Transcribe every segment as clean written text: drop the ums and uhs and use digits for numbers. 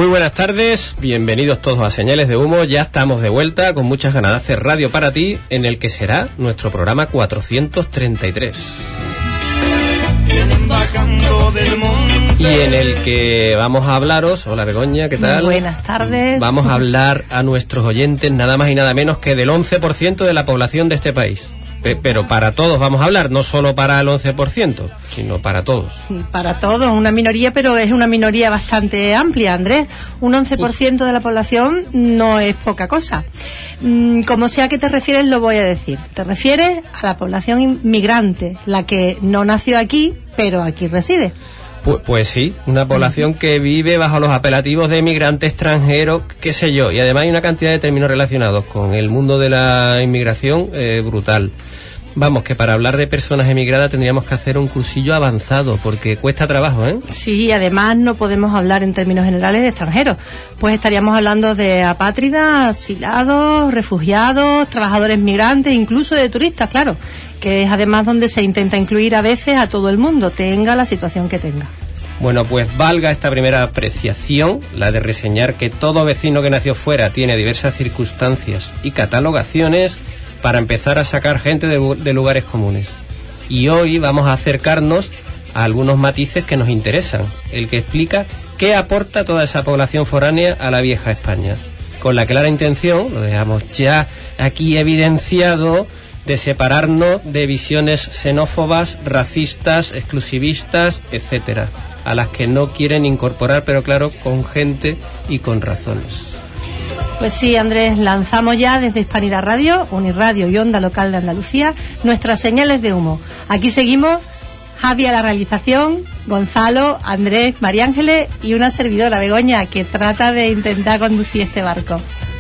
Muy buenas tardes, bienvenidos todos a Señales de Humo. Ya estamos de vuelta con muchas ganas de hacer radio para ti, en el que será nuestro programa 433. Y en el que vamos a hablaros, hola Begoña, ¿qué tal? Buenas tardes. Vamos a hablar a nuestros oyentes nada más y nada menos que del 11% de la población de este país. Pero para todos vamos a hablar, no solo para el 11%, sino para todos. Para todos, una minoría, pero es una minoría bastante amplia, Andrés. Un 11% de la población no es poca cosa. Como sea que te refieres, lo voy a decir. Te refieres a la población inmigrante, la que no nació aquí, pero aquí reside. Pues sí, una población que vive bajo los apelativos de emigrante extranjero, qué sé yo, y además hay una cantidad de términos relacionados con el mundo de la inmigración brutal. Vamos, que para hablar de personas emigradas tendríamos que hacer un cursillo avanzado, porque cuesta trabajo, ¿eh? Sí, además no podemos hablar en términos generales de extranjeros, pues estaríamos hablando de apátridas, asilados, refugiados, trabajadores migrantes, incluso de turistas, claro, que es además donde se intenta incluir a veces a todo el mundo, tenga la situación que tenga. Bueno, pues valga esta primera apreciación, la de reseñar que todo vecino que nació fuera tiene diversas circunstancias y catalogaciones para empezar a sacar gente de lugares comunes. Y hoy vamos a acercarnos a algunos matices que nos interesan, el que explica qué aporta toda esa población foránea a la vieja España, con la clara intención, lo dejamos ya aquí evidenciado, de separarnos de visiones xenófobas, racistas, exclusivistas, etcétera, a las que no quieren incorporar, pero claro, con gente y con razones. Pues sí, Andrés, lanzamos ya desde Hispanidad Radio, Unirradio y Onda Local de Andalucía nuestras señales de humo. Aquí seguimos Javi a la realización, Gonzalo, Andrés, María Ángeles y una servidora, Begoña, que trata de intentar conducir este barco.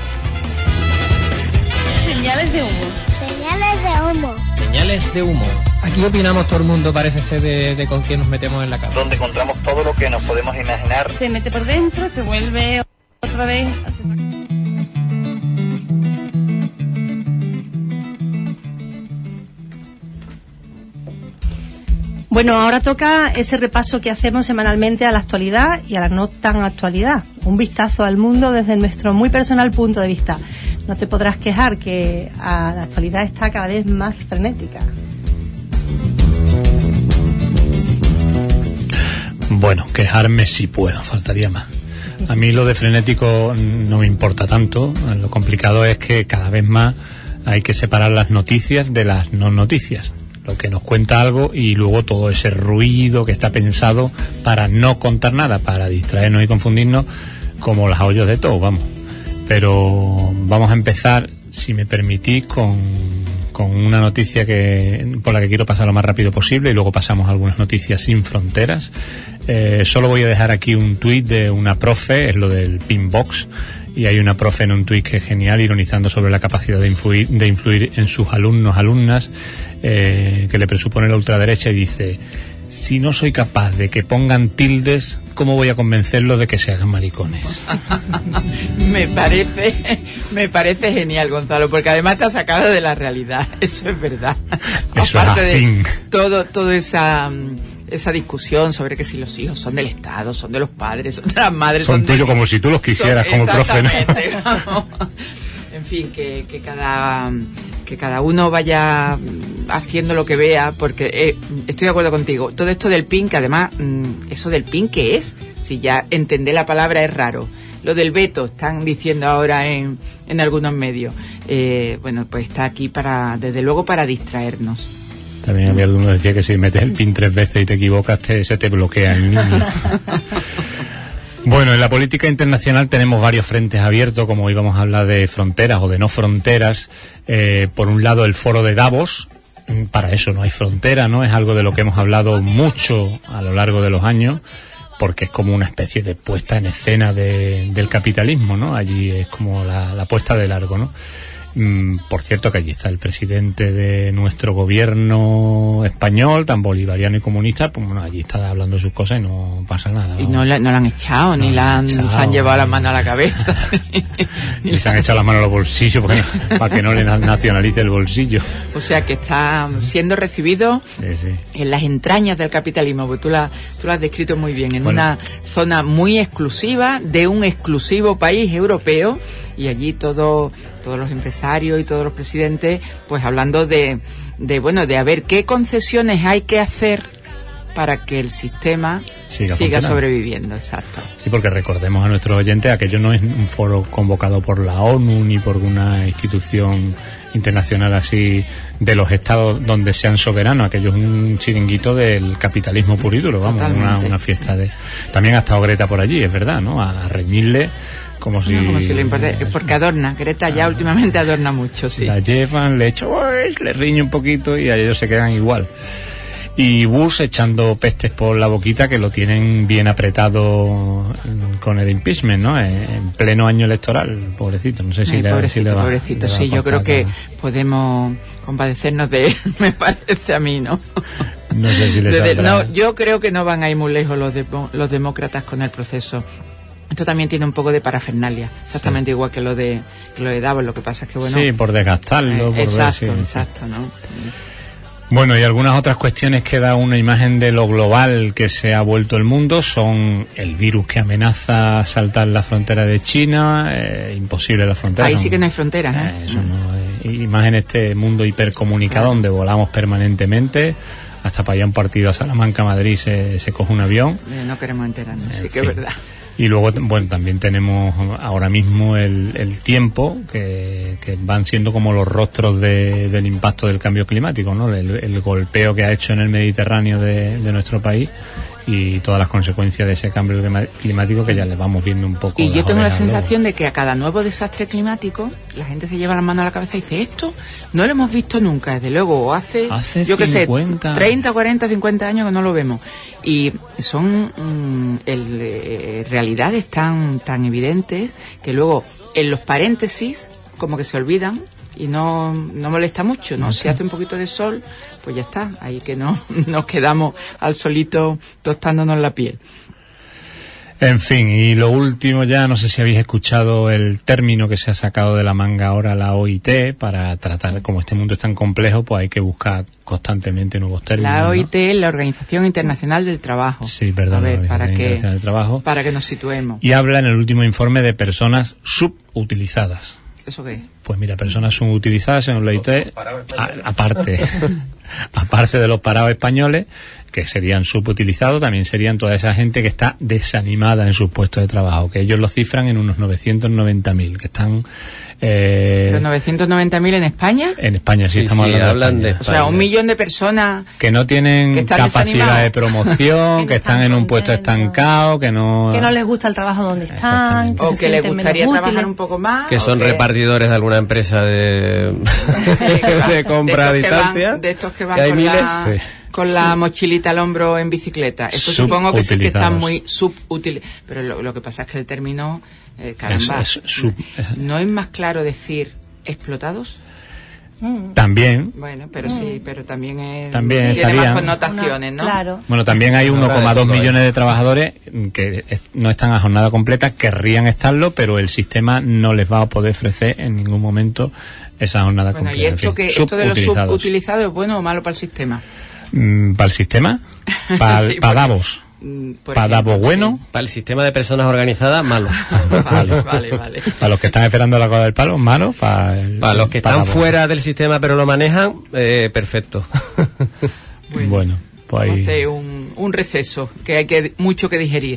Señales de humo. Señales de humo. Señales de humo. Aquí opinamos todo el mundo, parece ser de con quién nos metemos en la cama. Donde encontramos todo lo que nos podemos imaginar. Se mete por dentro, se vuelve otra vez. Bueno, ahora toca ese repaso que hacemos semanalmente a la actualidad y a la no tan actualidad. Un vistazo al mundo desde nuestro muy personal punto de vista. No te podrás quejar que la actualidad está cada vez más frenética. Bueno, quejarme sí puedo, faltaría más. A mí lo de frenético no me importa tanto. Lo complicado es que cada vez más hay que separar las noticias de las no noticias. Lo que nos cuenta algo y luego todo ese ruido que está pensado para no contar nada, para distraernos y confundirnos, como las ollas de todo, vamos. Pero vamos a empezar, si me permitís, con una noticia por la que quiero pasar lo más rápido posible y luego pasamos a algunas noticias sin fronteras. Solo voy a dejar aquí un tuit de una profe, es lo del Pinbox, y hay una profe en un tuit que es genial, ironizando sobre la capacidad de influir en sus alumnas, que le presupone la ultraderecha, y dice: si no soy capaz de que pongan tildes, ¿cómo voy a convencerlos de que se hagan maricones? Me parece genial, Gonzalo, porque además te ha sacado de la realidad, eso es verdad. Eso aparte es así. De todo esa discusión sobre que si los hijos son del Estado, son de los padres, son de las madres, son tuyos, como si tú los quisieras como profe, ¿no? Vamos. En fin, que cada uno vaya haciendo lo que vea, porque estoy de acuerdo contigo. Todo esto del PIN, que además, eso del PIN, ¿qué es? Si ya entender la palabra es raro. Lo del veto, están diciendo ahora en algunos medios. Bueno, pues está aquí desde luego para distraernos. También había alguno que decía que si metes el PIN 3 veces y te equivocas, se te bloquea el niño. Bueno, en la política internacional tenemos varios frentes abiertos, como íbamos a hablar de fronteras o de no fronteras. Por un lado, el foro de Davos. Para eso no hay frontera, ¿no? Es algo de lo que hemos hablado mucho a lo largo de los años, porque es como una especie de puesta en escena del capitalismo, ¿no? Allí es como la puesta de largo, ¿no? Por cierto que allí está el presidente de nuestro gobierno español, tan bolivariano y comunista, pues bueno, allí está hablando sus cosas y no pasa nada. Y no la han echado, ni se han llevado las manos a la cabeza. Ni se han echado las manos a los bolsillos para que no le nacionalice el bolsillo. O sea que está siendo recibido en las entrañas del capitalismo, porque tú lo has descrito muy bien, en una zona muy exclusiva de un exclusivo país europeo, y allí todos los empresarios y todos los presidentes pues hablando de a ver qué concesiones hay que hacer para que el sistema siga sobreviviendo. Exacto. Sí, porque recordemos a nuestros oyentes, aquello no es un foro convocado por la ONU ni por una institución internacional así de los estados donde sean soberanos, aquello es un chiringuito del capitalismo puro y duro, vamos, una fiesta de... También ha estado Greta por allí, es verdad, ¿no? A reñirle como si le importara, porque adorna, Greta ya últimamente adorna mucho, sí. La llevan, le riñe un poquito y a ellos se quedan igual. Y Bush echando pestes por la boquita, que lo tienen bien apretado con el impeachment, ¿no? En pleno año electoral, pobrecito, no sé si le va. Pobrecito, sí, yo creo que podemos compadecernos de él, me parece a mí, ¿no? No sé si le saldrá. No, yo creo que no van a ir muy lejos los demócratas con el proceso. Esto también tiene un poco de parafernalia, exactamente igual que lo de Davos, lo que pasa es que bueno... Sí, por desgastarlo, exacto, ¿no? Bueno, y algunas otras cuestiones que da una imagen de lo global que se ha vuelto el mundo son el virus que amenaza saltar la frontera de China, imposible la frontera. Ahí sí que no hay fronteras, ¿eh? Eso no, y más en este mundo hipercomunicado donde volamos permanentemente. Hasta para allá un partido a Salamanca, Madrid, se coge un avión. No queremos enterarnos, sí que es verdad. Y luego, bueno, también tenemos ahora mismo el tiempo, que van siendo como los rostros del impacto del cambio climático, ¿no? El golpeo que ha hecho en el Mediterráneo de nuestro país y todas las consecuencias de ese cambio climático que ya le vamos viendo un poco. Y yo tengo la sensación de que a cada nuevo desastre climático la gente se lleva las manos a la cabeza y dice, esto no lo hemos visto nunca, desde luego, hace yo qué sé, 30, 40, 50 años que no lo vemos. Y son realidades tan evidentes que luego en los paréntesis como que se olvidan y no molesta mucho, ¿no? Si hace un poquito de sol, pues ya está, ahí que no nos quedamos al solito tostándonos la piel. En fin, y lo último ya, no sé si habéis escuchado el término que se ha sacado de la manga ahora la OIT para tratar, como este mundo es tan complejo, pues hay que buscar constantemente nuevos términos. La OIT es la Organización Internacional del Trabajo. Sí, perdón, a ver, la Organización Internacional del Trabajo. Para que nos situemos. Y habla en el último informe de personas subutilizadas. ¿Eso qué? Pues mira, personas subutilizadas en la OIT, aparte de los parados españoles, que serían subutilizados, también serían toda esa gente que está desanimada en sus puestos de trabajo, que ellos lo cifran en unos 990.000, que están... ¿Pero 990.000 en España? En España, sí, estamos hablando de España. O sea, 1 millón de personas... Que no tienen capacidad de promoción, que están en un puesto estancado, que no les gusta el trabajo donde están, o que les gustaría trabajar un poco más. Que son repartidores de alguna empresa de compra a distancia. De estos que van con la mochilita al hombro en bicicleta. Esto supongo que sí que están muy subutilizados. Pero lo que pasa es que el término, caramba, ¿no es más claro decir explotados? También. Bueno, pero sí, pero también tiene más connotaciones, ¿no? Claro. Bueno, también hay 1,2 millones de trabajadores que no están a jornada completa, querrían estarlo, pero el sistema no les va a poder ofrecer en ningún momento esa jornada completa. ¿Y esto de los subutilizados es bueno o malo para el sistema? ¿Para el sistema? ¿Para Davos? ¿Para Davos bueno? Sí. Para el sistema de personas organizadas, malo. Vale. Para los que están esperando la cola del palo, malo. Para los que están fuera del sistema pero lo manejan, perfecto. Bueno, pues ahí... Hace un receso, que hay mucho que digerir.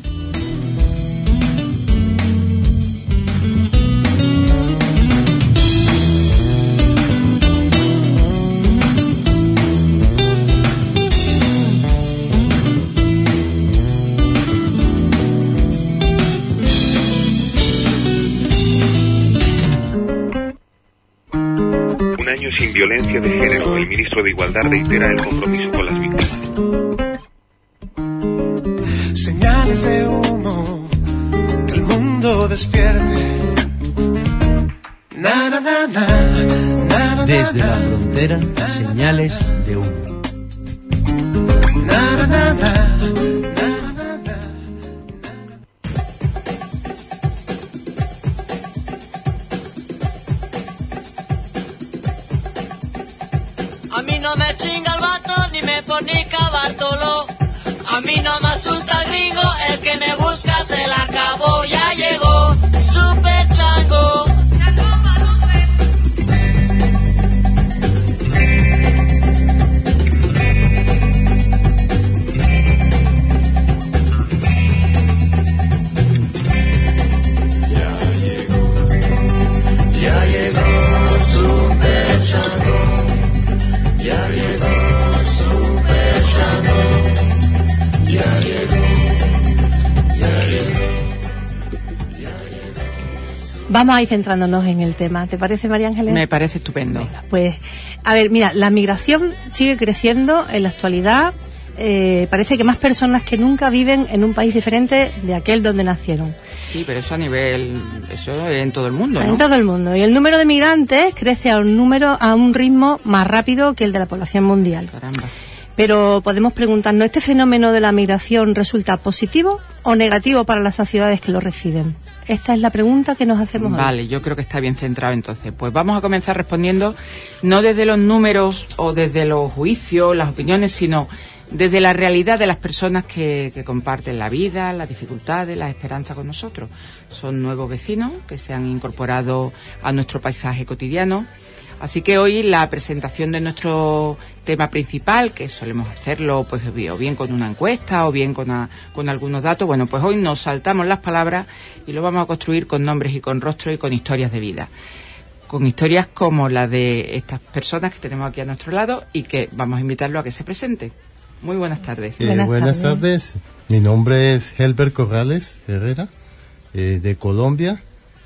Sin violencia de género, el ministro de Igualdad reitera el compromiso con las víctimas. Señales de humo, que el mundo despierte. Na, na, Desde la frontera, señales de humo. A mí no me chinga el vato ni me fornica Bartolo. A mí no me asusta gringo, el que me busca se la acabó. Ya llegó Super Chango. Ya llegó Super Chango. Ya llegó Super Chango. Ya llegó. Vamos a ir centrándonos en el tema. ¿Te parece, María Ángeles? Me parece estupendo. Venga, pues, a ver, mira, la migración sigue creciendo en la actualidad. Parece que más personas que nunca viven en un país diferente de aquel donde nacieron. Sí, pero eso eso en todo el mundo, ¿no? En todo el mundo. Y el número de migrantes crece a un ritmo más rápido que el de la población mundial. Caramba. Pero podemos preguntarnos, ¿este fenómeno de la migración resulta positivo o negativo para las sociedades que lo reciben? Esta es la pregunta que nos hacemos hoy. Vale, yo creo que está bien centrado entonces. Pues vamos a comenzar respondiendo no desde los números o desde los juicios, las opiniones, sino desde la realidad de las personas que comparten la vida, las dificultades, las esperanzas con nosotros. Son nuevos vecinos que se han incorporado a nuestro paisaje cotidiano. Así que hoy la presentación de nuestro tema principal, que solemos hacerlo pues o bien con una encuesta o bien con algunos datos, bueno, pues hoy nos saltamos las palabras y lo vamos a construir con nombres y con rostros y con historias de vida. Con historias como la de estas personas que tenemos aquí a nuestro lado y que vamos a invitarlo a que se presente. Muy buenas tardes. Buenas tardes. Mi nombre es Helber Corrales Herrera, de Colombia.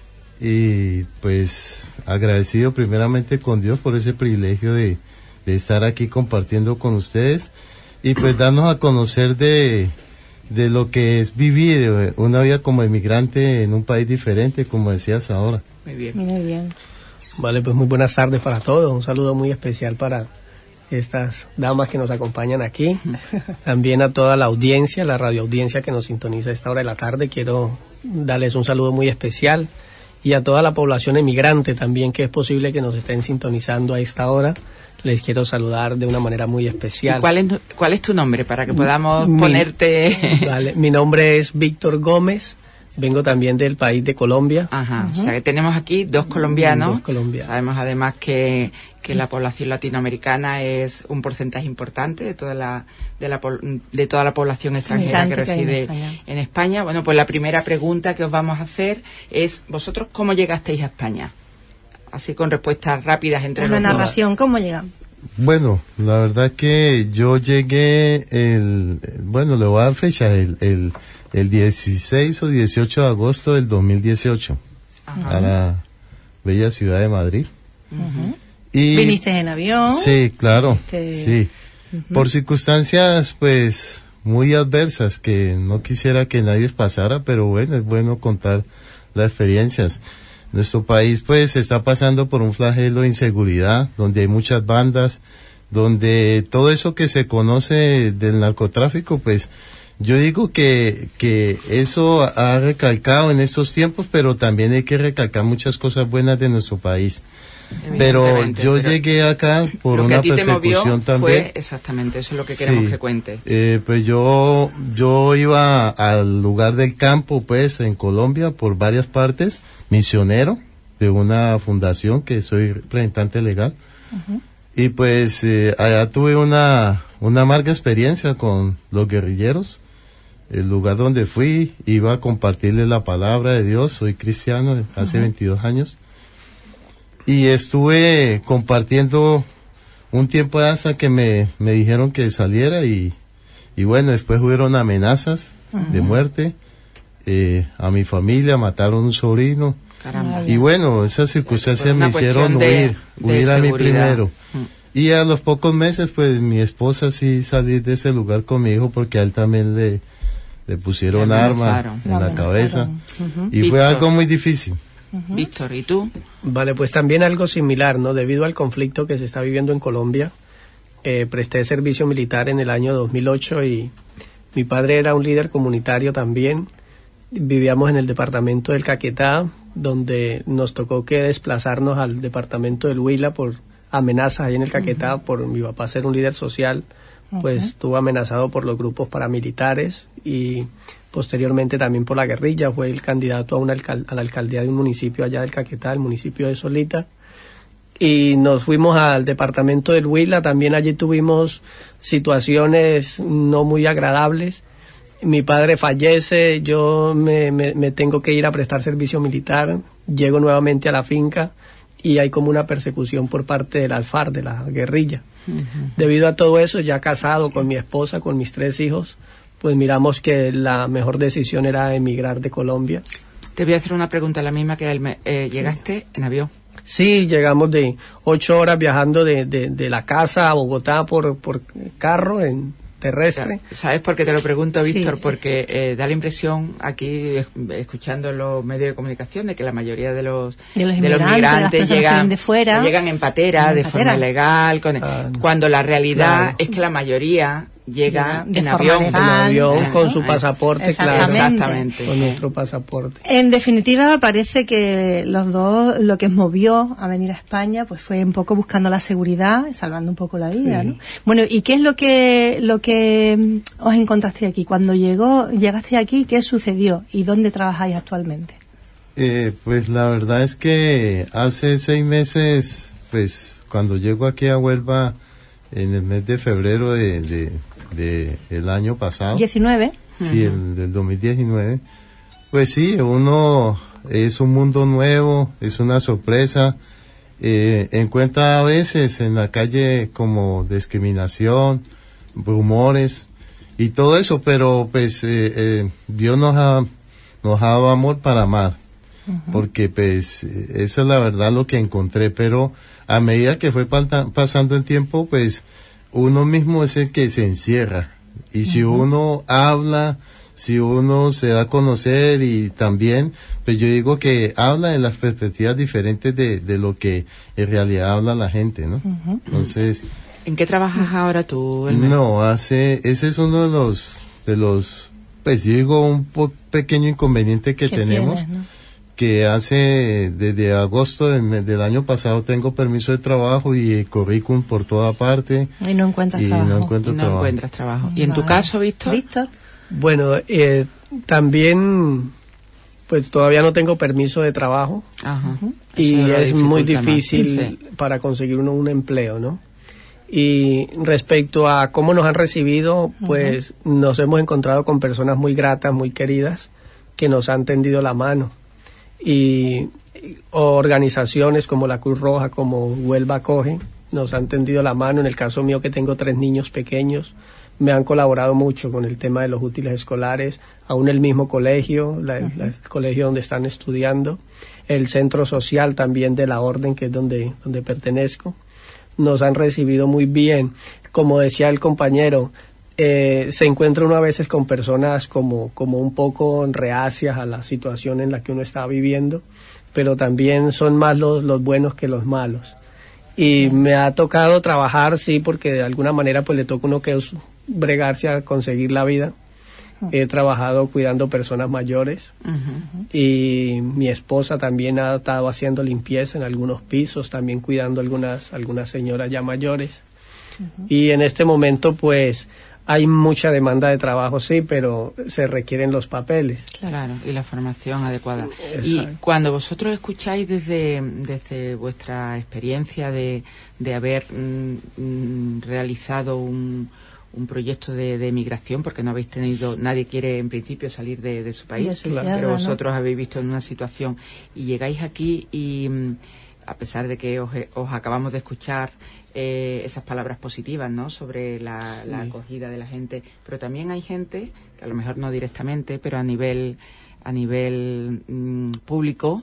Y pues agradecido primeramente con Dios por ese privilegio de estar aquí compartiendo con ustedes y pues darnos a conocer de lo que es vivir una vida como inmigrante en un país diferente, como decías ahora. Muy bien. Muy bien. Vale, pues muy buenas tardes para todos. Un saludo muy especial para estas damas que nos acompañan aquí. También a toda la audiencia, la radioaudiencia que nos sintoniza a esta hora de la tarde. Quiero darles un saludo muy especial. Y a toda la población emigrante también, que es posible que nos estén sintonizando a esta hora, les quiero saludar de una manera muy especial. ¿Y cuál es tu nombre para que podamos ponerte...? Vale, mi nombre es Víctor Gómez, vengo también del país de Colombia. Ajá, o sea que tenemos aquí dos colombianos. Dos colombianos. Sabemos además que la población latinoamericana es un porcentaje importante de toda la población extranjera que reside en España. Bueno, pues la primera pregunta que os vamos a hacer es, ¿vosotros cómo llegasteis a España? Así con respuestas rápidas entre los dos. Una narración, ¿cómo llegan? Bueno, la verdad que yo llegué le voy a dar fecha, el 16 o 18 de agosto del 2018 a la bella ciudad de Madrid. Y ¿viniste en avión? Sí, claro, sí. Por circunstancias, pues, muy adversas que no quisiera que nadie pasara, pero bueno, es bueno contar las experiencias. Nuestro país, pues, está pasando por un flagelo de inseguridad, donde hay muchas bandas, donde todo eso que se conoce del narcotráfico, pues, yo digo que eso ha recalcado en estos tiempos, pero también hay que recalcar muchas cosas buenas de nuestro país. Pero yo llegué acá por una persecución también. Fue exactamente, eso es lo que queremos que cuente. Pues yo iba al lugar del campo, pues, en Colombia, por varias partes, misionero de una fundación que soy representante legal. Y pues allá tuve una amarga experiencia con los guerrilleros. El lugar donde fui, iba a compartirles la palabra de Dios, soy cristiano hace 22 años. Y estuve compartiendo un tiempo hasta que me dijeron que saliera y bueno, después hubieron amenazas de muerte, a mi familia, mataron un sobrino. Caramba. Y bueno, esas circunstancias me hicieron huir a mí primero. Y a los pocos meses, pues mi esposa sí salí de ese lugar con mi hijo porque a él también le pusieron arma en la cabeza. Y fue algo muy difícil. Víctor, ¿y tú? Vale, pues también algo similar, ¿no? Debido al conflicto que se está viviendo en Colombia, presté servicio militar en el año 2008 y mi padre era un líder comunitario también. Vivíamos en el departamento del Caquetá, donde nos tocó que desplazarnos al departamento del Huila por amenazas ahí en el Caquetá, por mi papá ser un líder social, pues estuvo amenazado por los grupos paramilitares y posteriormente también por la guerrilla. Fue el candidato a la alcaldía de un municipio allá del Caquetá, el municipio de Solita. Y nos fuimos al departamento del Huila, también allí tuvimos situaciones no muy agradables. Mi padre fallece, yo me tengo que ir a prestar servicio militar, llego nuevamente a la finca y hay como una persecución por parte de las FARC, de la guerrilla. Debido a todo eso, ya casado con mi esposa, con mis 3 hijos, pues miramos que la mejor decisión era emigrar de Colombia. Te voy a hacer una pregunta, la misma que él. ¿Llegaste en avión? Sí, llegamos de 8 horas viajando de la casa a Bogotá por carro en terrestre. ¿Sabes por qué te lo pregunto, Víctor? Sí. Porque da la impresión aquí, escuchando en los medios de comunicación, de que la mayoría de los migrantes llegan de fuera, llegan en patera, de forma legal, cuando la realidad es que la mayoría llega en avión. legal, en avión con su pasaporte, claro. Exactamente. Con nuestro pasaporte. En definitiva, parece que los dos, lo que os movió a venir a España, pues fue un poco buscando la seguridad, salvando un poco la vida, ¿no? Bueno, ¿y qué es lo que os encontraste aquí? Cuando llegaste aquí, ¿qué sucedió? ¿Y dónde trabajáis actualmente? Pues la verdad es que hace 6 meses, pues cuando llego aquí a Huelva, en el mes de febrero del año pasado. 19. Sí, del 2019. Pues sí, uno es un mundo nuevo, es una sorpresa. Encuentra a veces en la calle como discriminación, rumores y todo eso, pero pues Dios nos ha dado amor para amar. Porque pues eso es la verdad lo que encontré, pero a medida que fue pasando el tiempo, pues uno mismo es el que se encierra. Y si uno habla, si uno se da a conocer y también, pues yo digo que habla en las perspectivas diferentes de lo que en realidad habla la gente, ¿no? Entonces... ¿En qué trabajas ahora tú, Elmer? No, ese es uno de los pues yo digo un pequeño inconveniente que tenemos. Tienes, ¿no? Que hace desde agosto del año pasado tengo permiso de trabajo y currículum por toda parte. Y no encuentras trabajo. No encuentras trabajo. ¿Y en tu caso, Víctor? Bueno, también pues todavía no tengo permiso de trabajo. Ajá. Y es muy difícil más, sí, para conseguir uno un empleo, ¿no? Y respecto a cómo nos han recibido, pues nos hemos encontrado con personas muy gratas, muy queridas, que nos han tendido la mano. Y organizaciones como la Cruz Roja, como Huelva Acoge, nos han tendido la mano. En el caso mío, que tengo 3 niños pequeños, me han colaborado mucho con el tema de los útiles escolares, aún el mismo colegio, el colegio donde están estudiando, el centro social también de la orden, que es donde pertenezco, nos han recibido muy bien. Como decía el compañero, se encuentra uno a veces con personas como un poco reacias a la situación en la que uno está viviendo, pero también son más los buenos que los malos. Y me ha tocado trabajar, sí, porque de alguna manera pues le toca a uno que bregarse a conseguir la vida. He trabajado cuidando personas mayores y mi esposa también ha estado haciendo limpieza en algunos pisos, también cuidando algunas señoras ya mayores. Y en este momento pues hay mucha demanda de trabajo, sí, pero se requieren los papeles. Claro, y la formación adecuada. Exacto. Y cuando vosotros escucháis desde vuestra experiencia de haber realizado un proyecto de migración, porque no habéis tenido, nadie quiere en principio salir de su país, pero vosotros habéis visto en una situación y llegáis aquí y a pesar de que os acabamos de escuchar esas palabras positivas, ¿no?, sobre la acogida de la gente, pero también hay gente que a lo mejor no directamente, pero a nivel público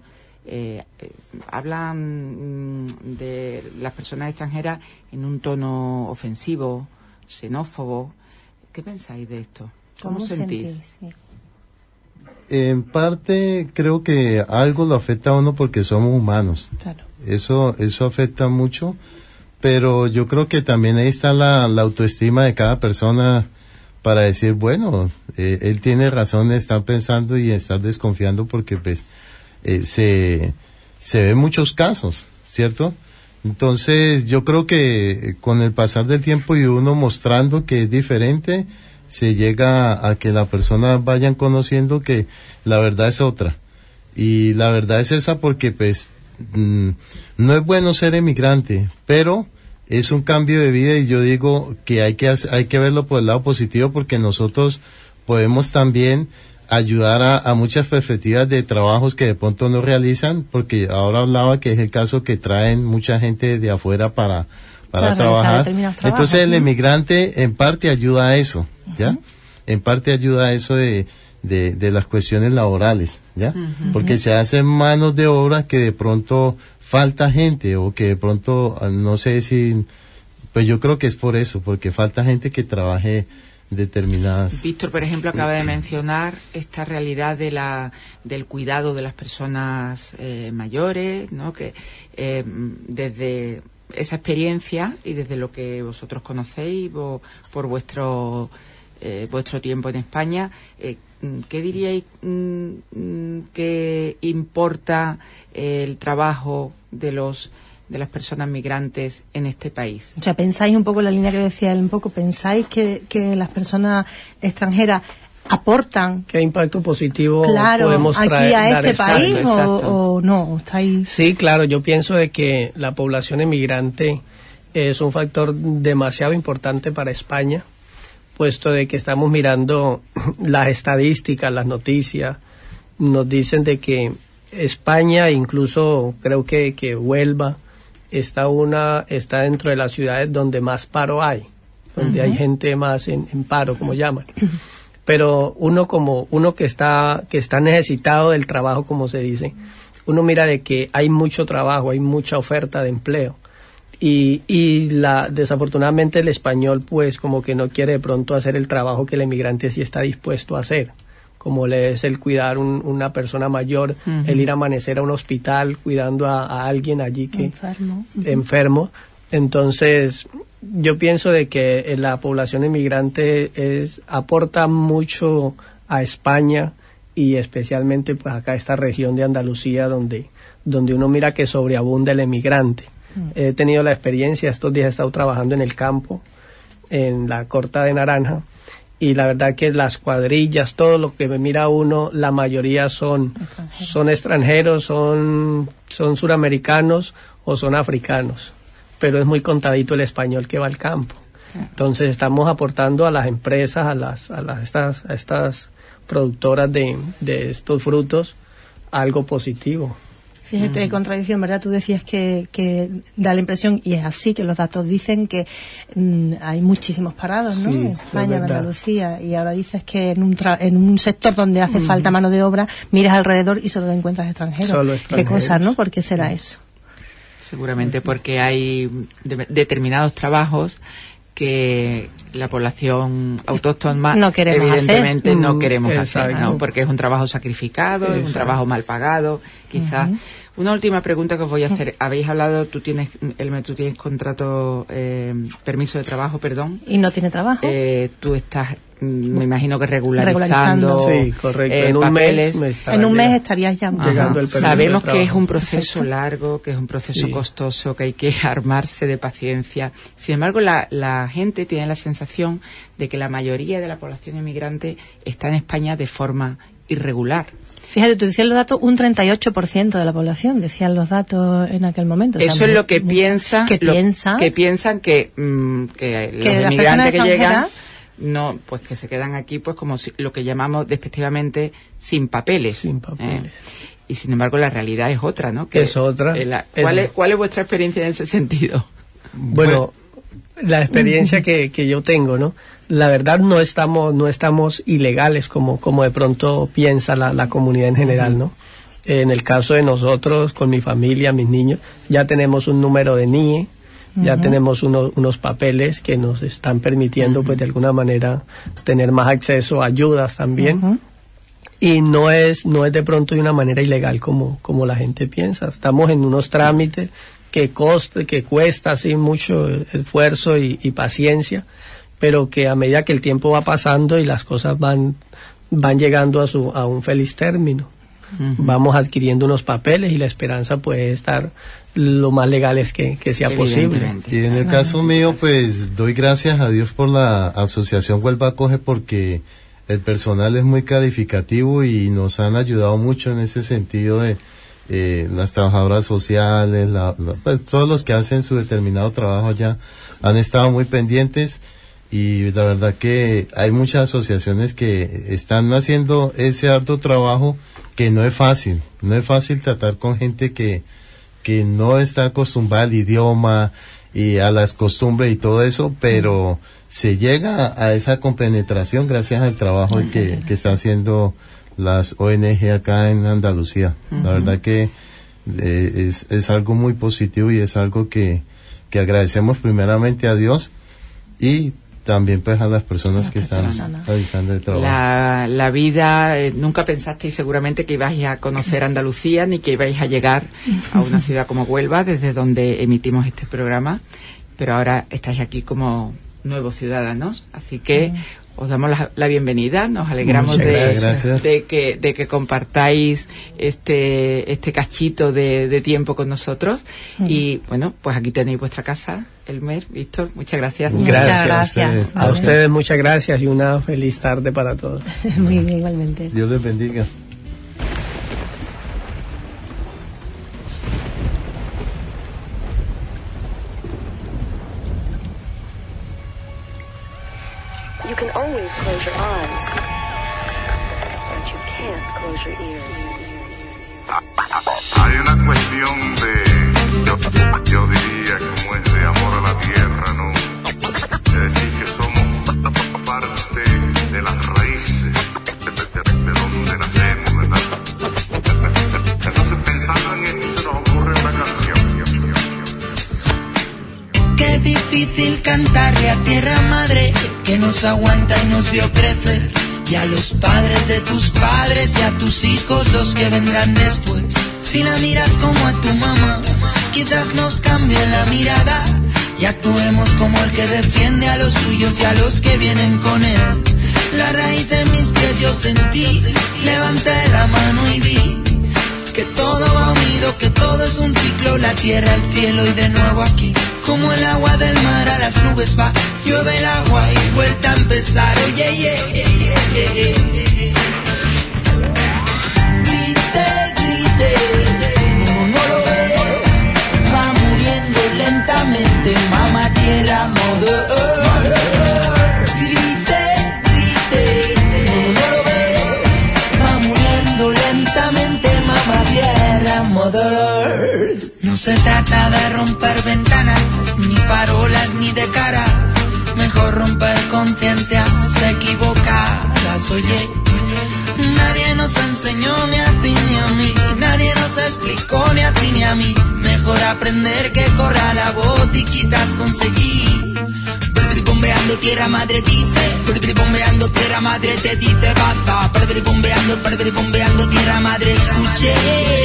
hablan de las personas extranjeras en un tono ofensivo, xenófobo. ¿Qué pensáis de esto? ¿Cómo sentís? en parte creo que algo lo afecta a uno porque somos humanos. Claro. Eso afecta mucho, pero yo creo que también ahí está la autoestima de cada persona para decir, bueno, él tiene razón de estar pensando y estar desconfiando porque pues se ven muchos casos, ¿cierto? Entonces yo creo que con el pasar del tiempo y uno mostrando que es diferente, se llega a que la persona vayan conociendo que la verdad es otra. Y la verdad es esa porque pues no es bueno ser emigrante, pero es un cambio de vida y yo digo que hay que verlo por el lado positivo porque nosotros podemos también ayudar a muchas perspectivas de trabajos que de pronto no realizan, porque ahora hablaba que es el caso que traen mucha gente de afuera para trabajar. Entonces el emigrante en parte ayuda a eso, ¿ya? En parte ayuda a eso de las cuestiones laborales, ¿ya? Porque se hacen manos de obra que de pronto falta gente o que de pronto, no sé si, pues yo creo que es por eso, porque falta gente que trabaje determinadas. Víctor, por ejemplo, acaba de mencionar esta realidad del cuidado de las personas mayores, ¿no? Que desde esa experiencia y desde lo que vosotros conocéis por vuestro tiempo en España, ¿qué diríais que importa el trabajo de las personas migrantes en este país? O sea, pensáis un poco la línea que decía él, pensáis que las personas extranjeras aportan. ¿Qué impacto positivo claro, podemos traer aquí a este país exacto. o no? ¿Estáis? Sí, claro, yo pienso de que la población emigrante es un factor demasiado importante para España, puesto de que estamos mirando las estadísticas, las noticias, nos dicen de que España, incluso creo que Huelva, está dentro de las ciudades donde más paro hay, donde hay gente más en paro, como llaman. Pero uno que está necesitado del trabajo, como se dice, uno mira de que hay mucho trabajo, hay mucha oferta de empleo. Y desafortunadamente el español pues como que no quiere de pronto hacer el trabajo que el emigrante sí está dispuesto a hacer, como le es el cuidar una persona mayor, el ir a amanecer a un hospital cuidando a alguien allí que enfermo. Entonces yo pienso de que la población emigrante aporta mucho a España y especialmente pues acá esta región de Andalucía donde uno mira que sobreabunda el emigrante. He tenido la experiencia, estos días he estado trabajando en el campo, en la Corta de Naranja, y la verdad que las cuadrillas, todo lo que me mira uno, la mayoría son extranjeros, son suramericanos o son africanos, pero es muy contadito el español que va al campo. Entonces estamos aportando a las empresas, a estas productoras de estos frutos, algo positivo. Fíjate, de contradicción, ¿verdad? Tú decías que da la impresión, y es así, que los datos dicen que hay muchísimos parados, ¿no? Sí, en España, en Andalucía, y ahora dices que en un sector donde hace falta mano de obra, miras alrededor y solo encuentras extranjeros. Solo extranjeros. ¿Qué cosas, no? ¿Por qué será eso? Seguramente porque hay determinados trabajos que la población autóctona no queremos evidentemente hacer. No queremos hacer, ¿no? Porque es un trabajo sacrificado, es un trabajo mal pagado, quizás. Una última pregunta que os voy a hacer. Habéis hablado, tú tienes contrato, permiso de trabajo, perdón. ¿Y no tiene trabajo? Tú estás, me imagino que regularizando. Sí, correcto. En un mes estarías ya llegando el permiso. Sabemos que es un proceso largo, que es un proceso costoso, que hay que armarse de paciencia. Sin embargo, la gente tiene la sensación de que la mayoría de la población inmigrante está en España de forma irregular. Fíjate, tú decías los datos, un 38% de la población, decían los datos en aquel momento. Eso es lo que piensan, que piensan que los inmigrantes que llegan, no, pues que se quedan aquí, pues como lo que llamamos despectivamente sin papeles. Y sin embargo la realidad es otra, ¿no? Que es otra. ¿Cuál es vuestra experiencia en ese sentido? Bueno, la experiencia que yo tengo, ¿no? La verdad no estamos ilegales como de pronto piensa la comunidad en general, ¿no? En el caso de nosotros, con mi familia, mis niños, ya tenemos un número de NIE, ya tenemos unos papeles que nos están permitiendo, pues de alguna manera, tener más acceso a ayudas también. y no es de pronto de una manera ilegal como la gente piensa. Estamos en unos trámites que cuesta así mucho esfuerzo y paciencia, pero que a medida que el tiempo va pasando y las cosas van llegando a un feliz término, vamos adquiriendo unos papeles y la esperanza puede estar lo más legales que sea posible. Y en el caso mío, pues doy gracias a Dios por la asociación Huelva Acoge, porque el personal es muy calificativo y nos han ayudado mucho en ese sentido de las trabajadoras sociales, pues, todos los que hacen su determinado trabajo allá han estado muy pendientes, y la verdad que hay muchas asociaciones que están haciendo ese arduo trabajo, que no es fácil tratar con gente que no está acostumbrada al idioma y a las costumbres y todo eso, pero se llega a esa compenetración gracias al trabajo que están haciendo las ONG acá en Andalucía. La verdad que es algo muy positivo y es algo que agradecemos primeramente a Dios y también pues a las personas que están realizando el trabajo. La vida, nunca pensasteis seguramente que ibais a conocer Andalucía ni que ibais a llegar a una ciudad como Huelva, desde donde emitimos este programa, pero ahora estáis aquí como nuevos ciudadanos, así que os damos la bienvenida, nos alegramos de que compartáis este cachito de tiempo con nosotros, y bueno, pues aquí tenéis vuestra casa, Elmer, Víctor, muchas gracias. Muchas gracias. A ustedes muchas gracias y una feliz tarde para todos. Muy bien, igualmente. Dios les bendiga. You can always close your eyes, but you can't close your ears. Hay una cuestión yo diría, como es de amor a la tierra, ¿no? Es decir, que somos parte de las raíces de donde nacemos, ¿verdad? Entonces, pensando en esto, se nos ocurre una canción. Qué difícil cantarle a tierra madre, que nos aguanta y nos vio crecer, y a los padres de tus padres y a tus hijos, los que vendrán después. Si la miras como a tu mamá, quizás nos cambie la mirada y actuemos como el que defiende a los suyos y a los que vienen con él. La raíz de mis pies yo sentí, levanté la mano y vi que todo va unido, que todo es un ciclo, la tierra, el cielo y de nuevo aquí. Como el agua del mar a las nubes va, llueve el agua y vuelta a empezar. Oye, grite, no lo ves, va muriendo lentamente, mamá tierra, mother earth. Grite, no lo ves, va muriendo lentamente, mamá tierra, mother earth. No se trata de romper ventanas, ni farolas, ni de cara, mejor romper conciencias equivocadas. Oye, nadie nos enseñó, ni a ti ni a mí, nadie nos explicó, ni a ti ni a mí. Mejor aprender que corra la voz y quizás conseguir. Bombeando tierra madre dice, bombeando tierra madre te dice basta. Bombeando tierra madre escuche.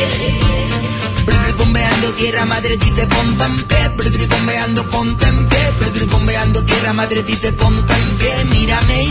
Bombeando tierra madre dice ponte en pie, bombeando ponte en pie, bombeando tierra madre dice ponte en pie, mírame,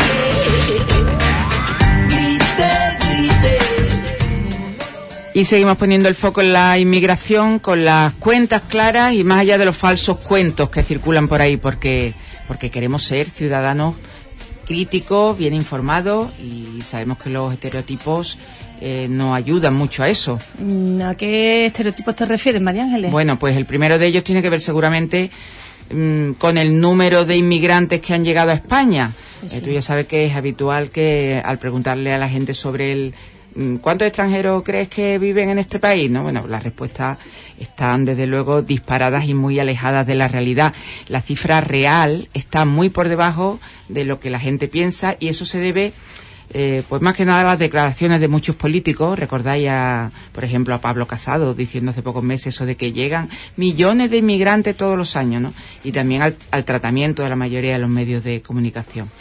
grite. Y seguimos poniendo el foco en la inmigración, con las cuentas claras y más allá de los falsos cuentos que circulan por ahí, porque queremos ser ciudadanos críticos, bien informados, y sabemos que los estereotipos no ayudan mucho a eso. ¿A qué estereotipos te refieres, María Ángeles? Bueno, pues el primero de ellos tiene que ver seguramente con el número de inmigrantes que han llegado a España. Sí. Tú ya sabes que es habitual que al preguntarle a la gente sobre ¿cuántos extranjeros crees que viven en este país? ¿No? Bueno, las respuestas están desde luego disparadas y muy alejadas de la realidad. La cifra real está muy por debajo de lo que la gente piensa, y eso se debe pues más que nada a las declaraciones de muchos políticos. Recordáis por ejemplo, a Pablo Casado diciendo hace pocos meses eso de que llegan millones de inmigrantes todos los años, ¿no? Y también al tratamiento de la mayoría de los medios de comunicación.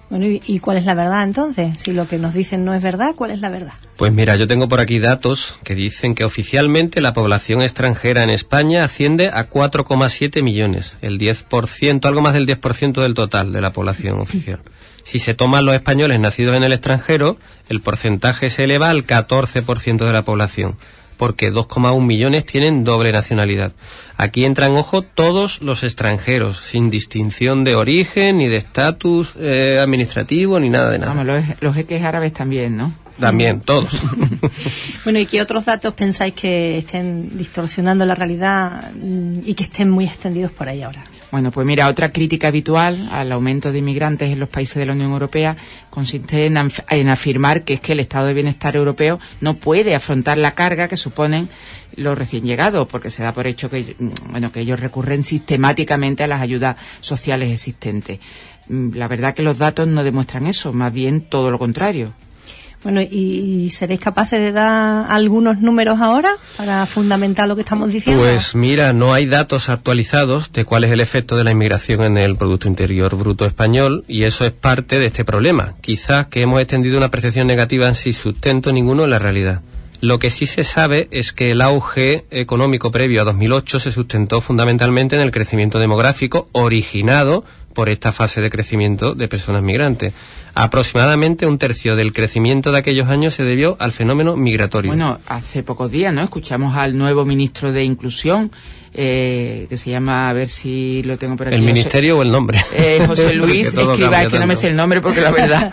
Bueno, ¿y cuál es la verdad entonces? Si lo que nos dicen no es verdad, ¿cuál es la verdad? Pues mira, yo tengo por aquí datos que dicen que oficialmente la población extranjera en España asciende a 4,7 millones, el 10%, algo más del 10% del total de la población oficial. Si se toman los españoles nacidos en el extranjero, el porcentaje se eleva al 14% de la población, porque 2,1 millones tienen doble nacionalidad. Aquí entran, ojo, todos los extranjeros, sin distinción de origen, ni de estatus administrativo, ni nada de nada. Vamos, los jeques árabes también, ¿no? También, todos. Bueno, ¿y qué otros datos pensáis que estén distorsionando la realidad y que estén muy extendidos por ahí ahora? Bueno, pues mira, otra crítica habitual al aumento de inmigrantes en los países de la Unión Europea consiste en afirmar que es que el estado de bienestar europeo no puede afrontar la carga que suponen los recién llegados, porque se da por hecho que, bueno, que ellos recurren sistemáticamente a las ayudas sociales existentes. La verdad que los datos no demuestran eso, más bien todo lo contrario. Bueno, ¿y seréis capaces de dar algunos números ahora para fundamentar lo que estamos diciendo? Pues mira, no hay datos actualizados de cuál es el efecto de la inmigración en el Producto Interior Bruto español, y eso es parte de este problema. Quizás que hemos extendido una percepción negativa sin sustento ninguno en la realidad. Lo que sí se sabe es que el auge económico previo a 2008 se sustentó fundamentalmente en el crecimiento demográfico originado por esta fase de crecimiento de personas migrantes. Aproximadamente un tercio del crecimiento de aquellos años se debió al fenómeno migratorio. Bueno, hace pocos días, ¿no?, escuchamos al nuevo ministro de Inclusión, que se llama, a ver si lo tengo por aquí. ¿El ministerio o el nombre? José Luis Escrivá, es que no me sé el nombre porque la verdad,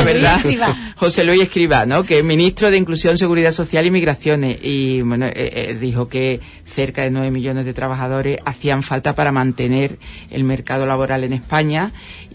José Luis Escrivá, ¿no?, que es ministro de Inclusión, Seguridad Social y Migraciones, y bueno, dijo que cerca de 9 millones de trabajadores hacían falta para mantener el mercado laboral en España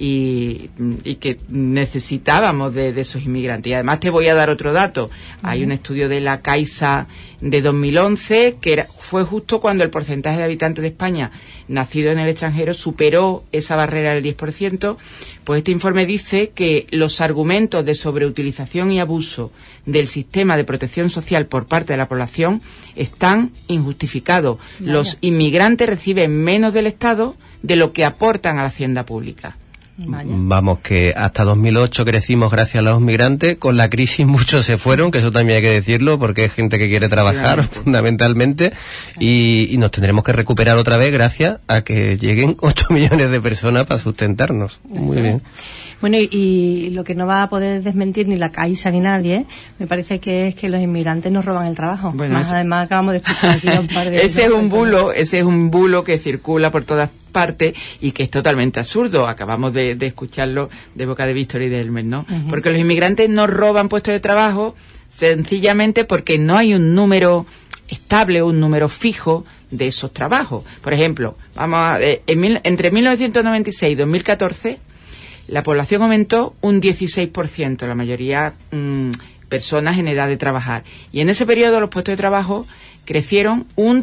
y que necesitábamos de esos inmigrantes. Y además te voy a dar otro dato. Hay un estudio de la Caixa de 2011 que fue justo cuando el porcentaje de habitantes de España nacidos en el extranjero superó esa barrera del 10%. Pues este informe dice que los argumentos de sobreutilización y abuso del sistema de protección social por parte de la población están injustificados. Vaya. Los inmigrantes reciben menos del Estado de lo que aportan a la hacienda pública. Vaya. Vamos, que hasta 2008 crecimos gracias a los migrantes. Con la crisis muchos se fueron, que eso también hay que decirlo, porque hay gente que quiere trabajar fundamentalmente, y nos tendremos que recuperar otra vez gracias a que lleguen 8 millones de personas para sustentarnos. Muy bien. Bueno, y lo que no va a poder desmentir ni la Caixa ni nadie, me parece que es que los inmigrantes nos roban el trabajo. Bueno, además acabamos de escuchar aquí a un par de... ese es un bulo que circula por todas partes y que es totalmente absurdo. Acabamos de escucharlo de boca de Víctor y de Elmer, ¿no? Uh-huh. Porque los inmigrantes no roban puestos de trabajo sencillamente porque no hay un número estable, un número fijo de esos trabajos. Por ejemplo, entre 1996 y 2014 la población aumentó un 16%, la mayoría personas en edad de trabajar. Y en ese periodo los puestos de trabajo crecieron un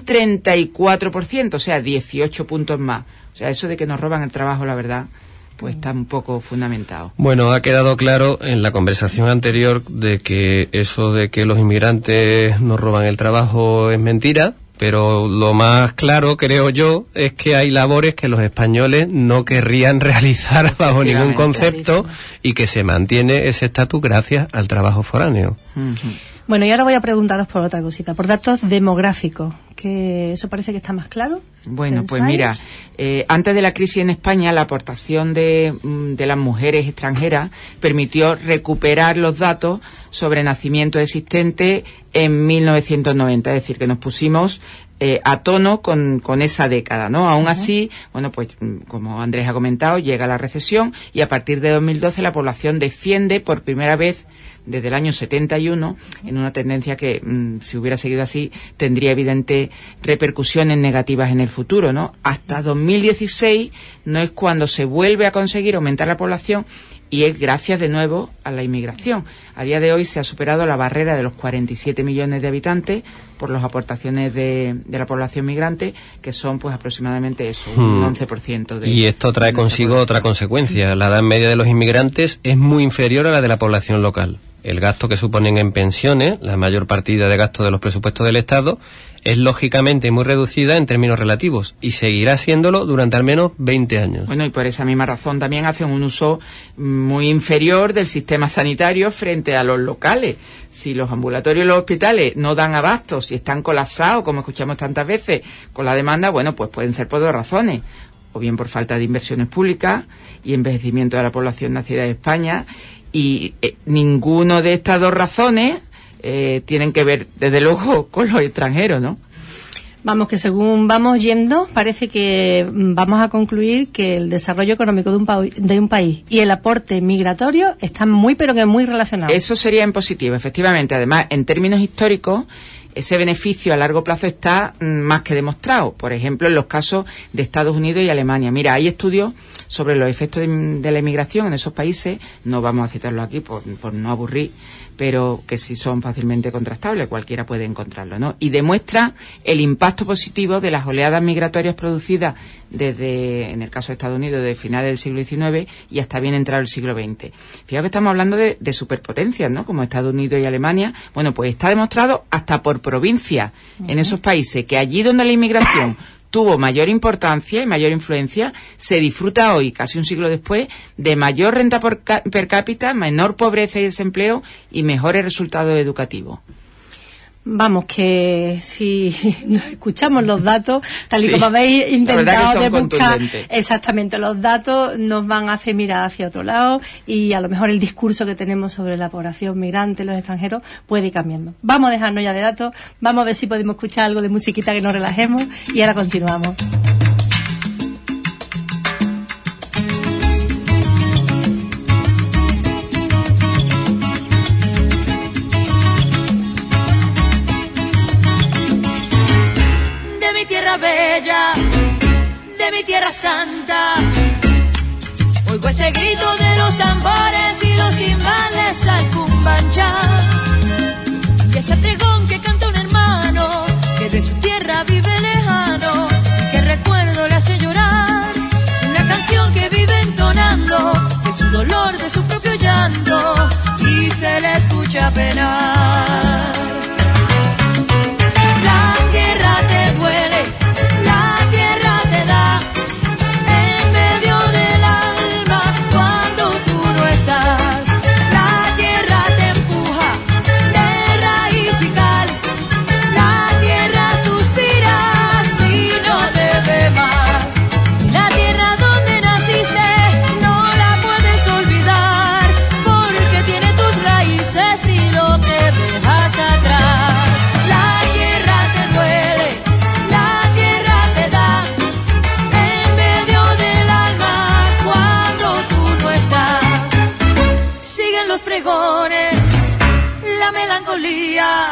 34%, o sea, 18 puntos más. O sea, eso de que nos roban el trabajo, la verdad, pues está un poco fundamentado. Bueno, ha quedado claro en la conversación anterior de que eso de que los inmigrantes nos roban el trabajo es mentira. Pero lo más claro, creo yo, es que hay labores que los españoles no querrían realizar bajo ningún concepto y que se mantiene ese estatus gracias al trabajo foráneo. Uh-huh. Bueno, y ahora voy a preguntaros por otra cosita, por datos demográficos, que eso parece que está más claro. Bueno, ¿pensáis? pues mira, antes de la crisis en España, la aportación de las mujeres extranjeras permitió recuperar los datos sobre nacimientos existentes en 1990, es decir, que nos pusimos a tono con esa década, ¿no? Aún así, bueno, pues como Andrés ha comentado, llega la recesión y a partir de 2012 la población desciende por primera vez desde el año 71, en una tendencia que, si hubiera seguido así, tendría evidentes repercusiones negativas en el futuro, ¿no? Hasta 2016 no es cuando se vuelve a conseguir aumentar la población, y es gracias de nuevo a la inmigración. A día de hoy se ha superado la barrera de los 47 millones de habitantes por las aportaciones de la población migrante, que son pues aproximadamente eso, un 11% de... Y esto trae consigo otra consecuencia. La edad media de los inmigrantes es muy inferior a la de la población local. el gasto que suponen en pensiones, la mayor partida de gasto de los presupuestos del Estado, es lógicamente muy reducida en términos relativos y seguirá siéndolo durante al menos 20 años. Bueno, y por esa misma razón también hacen un uso muy inferior del sistema sanitario frente a los locales. Si los ambulatorios y los hospitales no dan abasto, si están colapsados, como escuchamos tantas veces, con la demanda, bueno, pues pueden ser por dos razones. O bien por falta de inversiones públicas y envejecimiento de la población nacida en España. Y ninguno de estas dos razones tienen que ver, desde luego, con los extranjeros, ¿no? Vamos, que según vamos yendo, parece que vamos a concluir que el desarrollo económico de un país y el aporte migratorio están muy, pero que muy relacionados. Eso sería en positivo, efectivamente. Además, en términos históricos, ese beneficio a largo plazo está más que demostrado. Por ejemplo, en los casos de Estados Unidos y Alemania. Mira, hay estudios sobre los efectos de la inmigración en esos países, no vamos a citarlos aquí por no aburrir, pero que sí son fácilmente contrastables, cualquiera puede encontrarlo, ¿no? Y demuestra el impacto positivo de las oleadas migratorias producidas desde, en el caso de Estados Unidos, desde finales del siglo XIX y hasta bien entrado el siglo XX. Fijaos que estamos hablando de superpotencias, ¿no? Como Estados Unidos y Alemania. Bueno, pues está demostrado hasta por provincia en esos países que allí donde la inmigración tuvo mayor importancia y mayor influencia, se disfruta hoy, casi un siglo después, de mayor renta per cápita, menor pobreza y desempleo y mejores resultados educativos. Vamos, que si nos escuchamos los datos, tal y como habéis intentado de buscar exactamente los datos, nos van a hacer mirar hacia otro lado y a lo mejor el discurso que tenemos sobre la población migrante, los extranjeros, puede ir cambiando. Vamos a dejarnos ya de datos, vamos a ver si podemos escuchar algo de musiquita que nos relajemos y ahora continuamos. Bella, de mi tierra santa, oigo ese grito de los tambores y los timbales al cumbancha, y ese pregón que canta un hermano que de su tierra vive lejano, que recuerdo le hace llorar, una canción que vive entonando de su dolor, de su propio llanto, y se le escucha penar. La tierra te duele, la tierra te da en medio del alma cuando tú no estás. La tierra te empuja de raíz y cal. La tierra suspira si no te ve más. La tierra donde naciste no la puedes olvidar porque tiene tus raíces y lo que dejas atrás. La tierra te duele, la tierra te da en medio del alma cuando tú no estás. Siguen los pregones, la melancolía.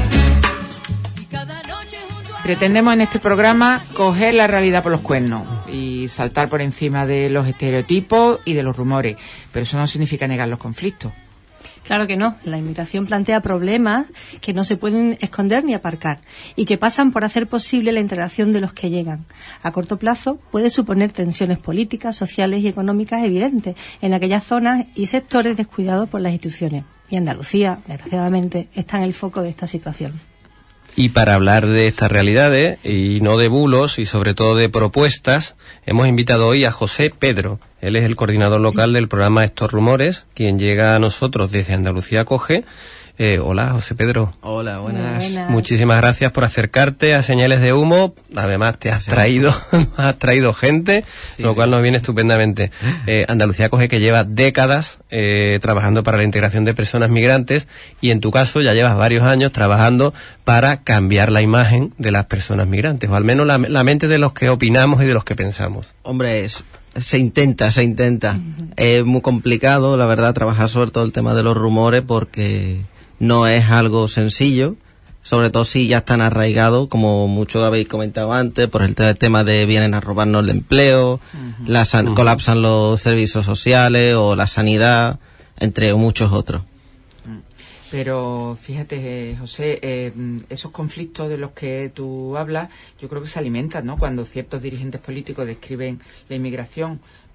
Pretendemos en este programa coger la realidad por los cuernos y saltar por encima de los estereotipos y de los rumores, pero eso no significa negar los conflictos. Claro que no. La inmigración plantea problemas que no se pueden esconder ni aparcar y que pasan por hacer posible la integración de los que llegan. A corto plazo puede suponer tensiones políticas, sociales y económicas evidentes en aquellas zonas y sectores descuidados por las instituciones. Y Andalucía, desgraciadamente, está en el foco de esta situación. Y para hablar de estas realidades, y no de bulos, y sobre todo de propuestas, hemos invitado hoy a José Pedro. Él es el coordinador local del programa Estos Rumores, quien llega a nosotros desde Andalucía Acoge. Hola, José Pedro. Hola, buenas. Muchísimas gracias por acercarte a Señales de Humo. Además, te has traído gente, sí, lo cual nos viene estupendamente. Andalucía Acoge, que lleva décadas trabajando para la integración de personas migrantes, y en tu caso ya llevas varios años trabajando para cambiar la imagen de las personas migrantes, o al menos la mente de los que opinamos y de los que pensamos. Hombre, se intenta. Uh-huh. Es muy complicado, la verdad, trabajar sobre todo el tema de los rumores, porque no es algo sencillo, sobre todo si ya están arraigados, como muchos habéis comentado antes, por el tema de vienen a robarnos el empleo, uh-huh. Colapsan los servicios sociales o la sanidad, entre muchos otros. Pero fíjate, José, esos conflictos de los que tú hablas, yo creo que se alimentan, ¿no? Cuando ciertos dirigentes políticos describen la inmigración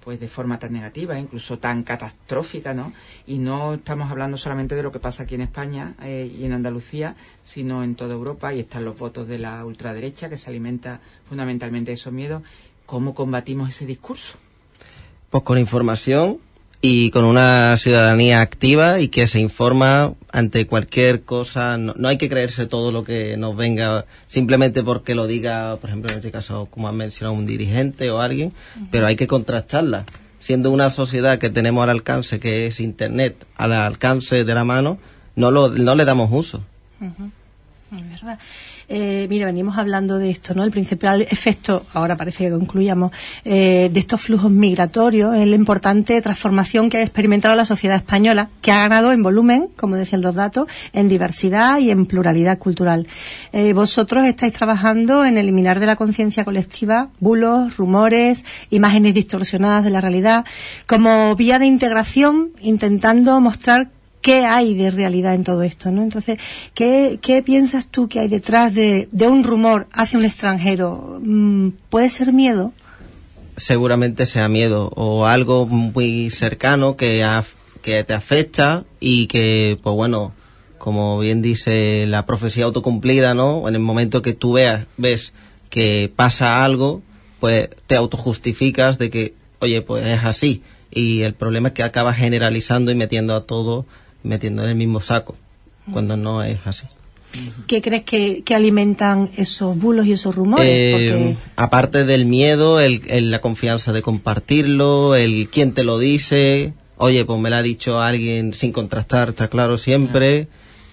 pues de forma tan negativa, incluso tan catastrófica, ¿no? Y no estamos hablando solamente de lo que pasa aquí en España y en Andalucía, sino en toda Europa, y están los votos de la ultraderecha, que se alimenta fundamentalmente de esos miedos. ¿Cómo combatimos ese discurso? Pues con información y con una ciudadanía activa y que se informa ante cualquier cosa. No hay que creerse todo lo que nos venga simplemente porque lo diga, por ejemplo, en este caso, como han mencionado, un dirigente o alguien, pero hay que contrastarla. Siendo una sociedad que tenemos al alcance, que es Internet, al alcance de la mano, no le damos uso. Es verdad. Mira, venimos hablando de esto, ¿no? El principal efecto, ahora parece que concluyamos, de estos flujos migratorios es la importante transformación que ha experimentado la sociedad española, que ha ganado en volumen, como decían los datos, en diversidad y en pluralidad cultural. Vosotros estáis trabajando en eliminar de la conciencia colectiva bulos, rumores, imágenes distorsionadas de la realidad, como vía de integración, intentando mostrar qué hay de realidad en todo esto, ¿no? Entonces, ¿qué piensas tú que hay detrás de un rumor hacia un extranjero? ¿Puede ser miedo? Seguramente sea miedo o algo muy cercano que te afecta y que, pues bueno, como bien dice la profecía autocumplida, ¿no? En el momento que tú ves que pasa algo, pues te autojustificas de que, oye, pues es así. Y el problema es que acabas generalizando y metiendo a todo en el mismo saco, cuando no es así. ¿Qué crees que alimentan esos bulos y esos rumores? Porque aparte del miedo, la confianza de compartirlo, el quién te lo dice, oye, pues me lo ha dicho alguien sin contrastar, está claro siempre.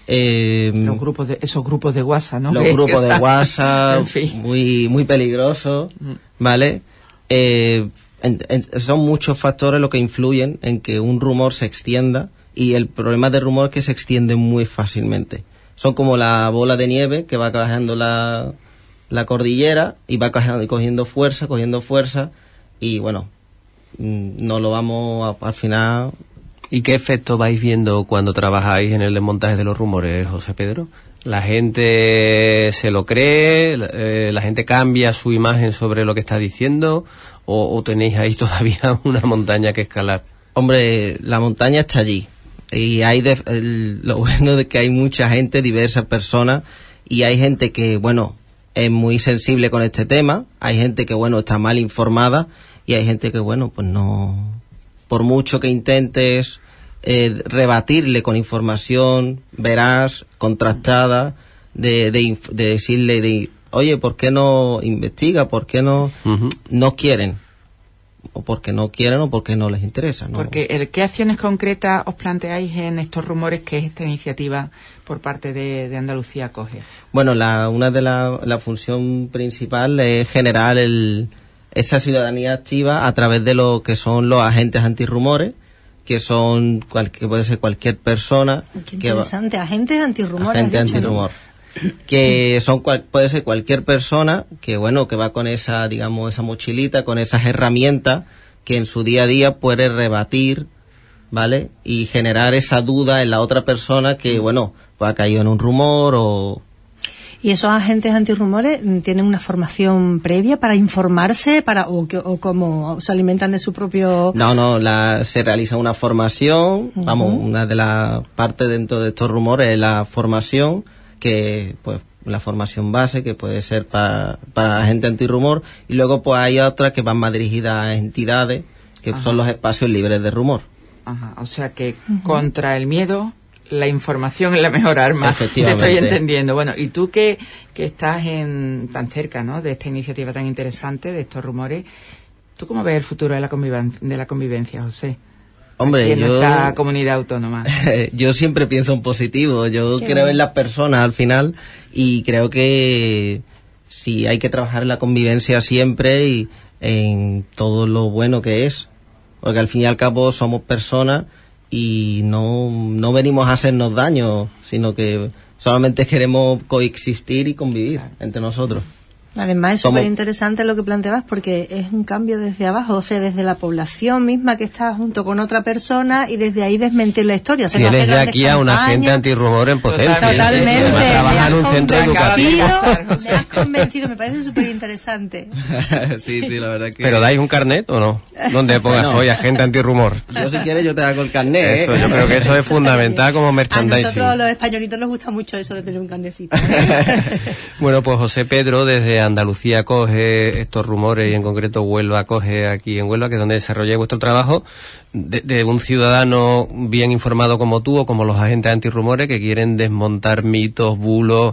Esos grupos de WhatsApp, ¿no? Los grupos de WhatsApp, en fin. muy peligrosos, ¿vale? Son muchos factores los que influyen en que un rumor se extienda. Y el problema del rumor es que se extiende muy fácilmente. Son como la bola de nieve que va bajando la cordillera y va cogiendo fuerza, y bueno, no lo vamos al final. ¿Y qué efecto vais viendo cuando trabajáis en el desmontaje de los rumores, José Pedro? ¿La gente se lo cree? ¿La gente cambia su imagen sobre lo que está diciendo? ¿O tenéis ahí todavía una montaña que escalar? Hombre, la montaña está allí. Y lo bueno de que hay mucha gente, diversas personas, y hay gente que, bueno, es muy sensible con este tema, hay gente que, bueno, está mal informada, y hay gente que, bueno, pues no, por mucho que intentes rebatirle con información veraz, contrastada, de decirle, oye, ¿por qué no investiga? ¿Por qué no? No quieren. O porque no quieren o porque no les interesa, ¿no? Porque ¿qué acciones concretas os planteáis en estos rumores que es esta iniciativa por parte de Andalucía Acoge? Bueno, una de la función principal es generar esa ciudadanía activa a través de lo que son los agentes antirrumores, que son que puede ser cualquier persona. Qué interesante, agentes antirrumores. Agentes antirrumor. Que puede ser cualquier persona que, bueno, que va con esa, digamos, esa mochilita, con esas herramientas que en su día a día puede rebatir, ¿vale? Y generar esa duda en la otra persona que, bueno, pues ha caído en un rumor o... ¿Y esos agentes antirrumores tienen una formación previa para informarse o cómo se alimentan de su propio...? No, se realiza una formación, vamos, una de las partes dentro de estos rumores es la formación, que pues la formación base que puede ser para gente antirrumor, y luego pues hay otras que van más dirigidas a entidades que son los espacios libres de rumor. O sea que contra el miedo la información es la mejor arma. Efectivamente. Te estoy entendiendo. Bueno, y tú que estás tan cerca, ¿no?, de esta iniciativa tan interesante, de estos rumores, ¿tú cómo ves el futuro de la convivencia, José? Hombre, en nuestra comunidad autónoma. Yo siempre pienso en positivo. Yo creo en las personas al final, y creo que sí hay que trabajar en la convivencia siempre y en todo lo bueno que es, porque al fin y al cabo somos personas y no venimos a hacernos daño, sino que solamente queremos coexistir y convivir entre nosotros. Además es Somos- súper interesante lo que planteabas porque es un cambio desde abajo, o sea, desde la población misma que está junto con otra persona y desde ahí desmentir la historia. O sea, no Tienes hacer ya grandes aquí a un agente campañas. antirrumor en potencia. Totalmente. Además, trabaja en un centro educativo. Me has convencido, me parece súper interesante. Sí, la verdad que... ¿Pero dais un carnet o no? Donde pongas Bueno. soy agente antirrumor. Yo si quieres yo te hago el carnet. Eso, yo creo que eso es fundamental como A merchandising. nosotros los españolitos nos gusta mucho eso de tener un carnecito. Bueno, pues José Pedro desde Andalucía coge estos rumores y en concreto Huelva coge aquí en Huelva, que es donde desarrolláis vuestro trabajo, de un ciudadano bien informado como tú o como los agentes antirrumores que quieren desmontar mitos, bulos,